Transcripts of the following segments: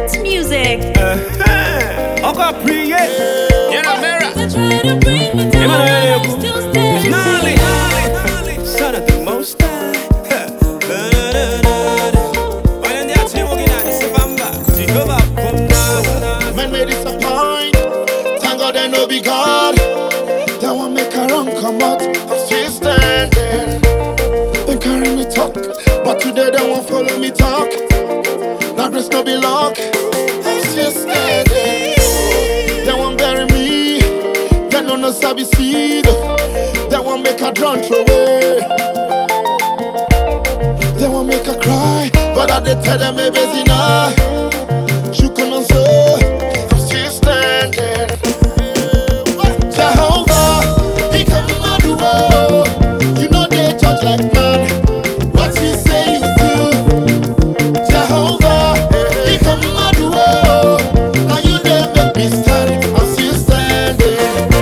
It's music. Encore prier. You're not mirror. It's gnarly. Son of the most high. Man may disappoint. Thank God they no be God. That one make a run come out. I'm still standing. They carry me talk, but today they won't follow me talk. Now grace no be luck. I'm still standing. They won't bury me. They no sabi seed. They won't make a drone throw away. They won't make a cry, but I did tell them maybe it's enough. You can answer. I'm still standing. Jehovah, he come out the world. You know they judge like man. What he say you do. Jehovah, he come out the world. Now you they make me stand. I'm still standing.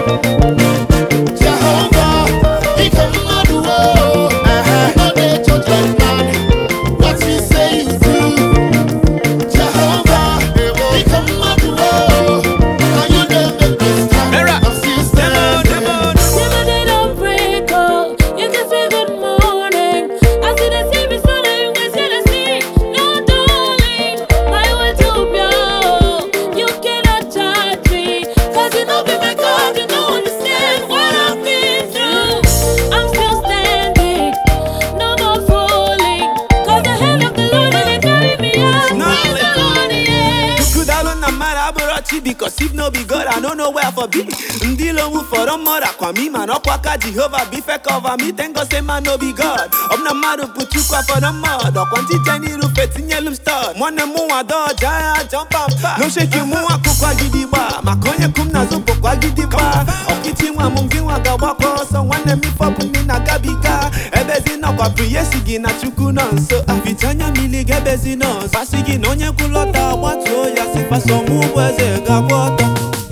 Jehovah, he come out the world. You know they judge like man. What he say you do. Jehovah, he come out the world. Now you they make me stand. I'm still standing. They don't break, oh. You can say good morning. I see the sea before you can see the sea. No, darling, my way to blow. You cannot judge me, cause you know me, my God, you don't understand what I've been through. I'm still standing, no more falling, cause the hand of the Lord and carry me out. Praise the Lord, yeah. Could I learn a man because if no be God, I don't know where for be. Ndilo mu for the mother, kwa mi man okwaka Jehovah be fair cover me. Thank God say man no be God. Na madu put you kwa for the mud. Okwanti jeni rufet nyelum stud. Mwane mu ado jaya jump and pa. No shake you mu akukwa gidiba. Makonye kum na zupo kwa gidiba. Okiti wa mungi wa gawako. So wane mi fopu mi na gabiga. Ebezi na kwa priye sigi na chuku nonso. Afichanya mili gebezi nos. Pasigi nonye kulota watu ya sifa somu weze gawata.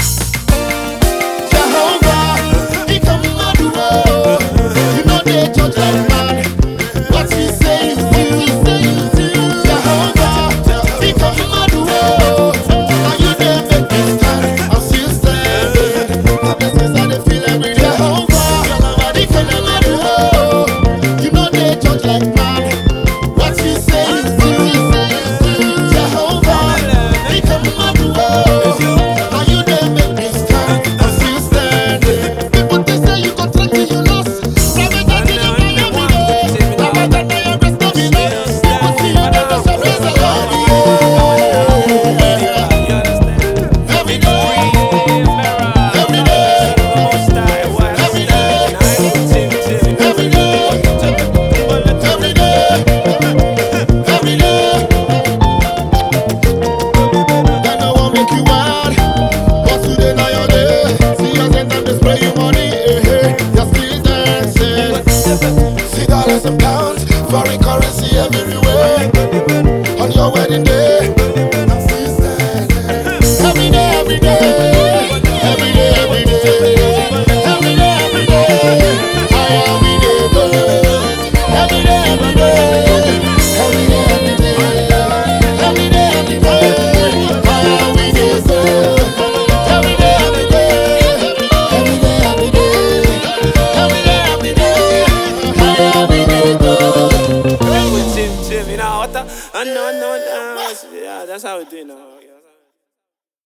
Jehovah, he come out the world. You know they judge like man. What he say you do. Jehovah, he come out the world. Now you they make me stand. I'm still standing. The blessings I they feel every day. Jehovah, he come out the world. You know they judge like man. What he say you do. Jehovah, he come out the world. Now you they make me stand. I'm still standing. People they say you go track till you lost. Never that you don't know every day. Never that I am rest of me. People see you never shall praise the Lord. Every day, every day, every day, every day, every day, every day. They no want make you mad, but today now your day. See your end time they spray you money, you're still dancing. See dollars and pounds, foreign currency everywhere. On your wedding day, I'm still standing. Every day, every day, every day, every day, every day, every day. How we dey go? Every day, every day, every day, every day, every day, every day. How we dey go? Every day, every day, every day, every day, every day, every day. How we dey go? With Jim, you know what? I know, yeah, that's how we do it now.